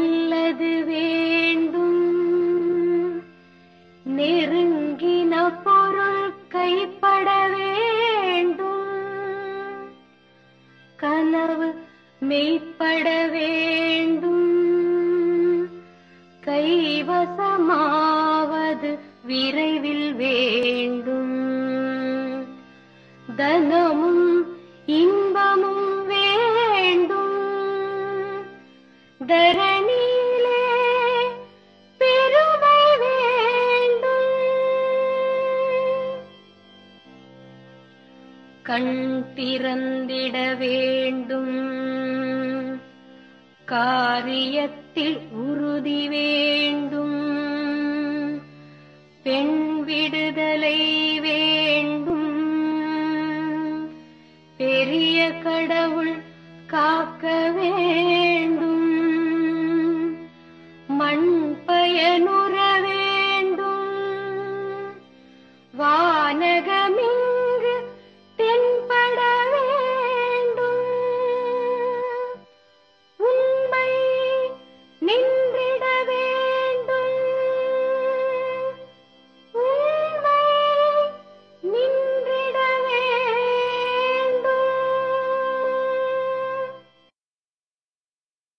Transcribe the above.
நல்லது வேண்டும், நெருங்கின பொருள் கைப்பட வேண்டும், கனவு மெய்ப்பட வேண்டும், கைவசமாவது விரைவில் வேண்டும், தனமும் இன்பமும் வேண்டும், தரணியிலே பெருமை வேண்டும், கண் திறந்திட வேண்டும், காரியத்தில் உறுதி வேண்டும், பெண் விடுதலை வேண்டும், பெரிய கடவுள் காக்க வேண்டும், மண் பயனுற வேண்டும், வானக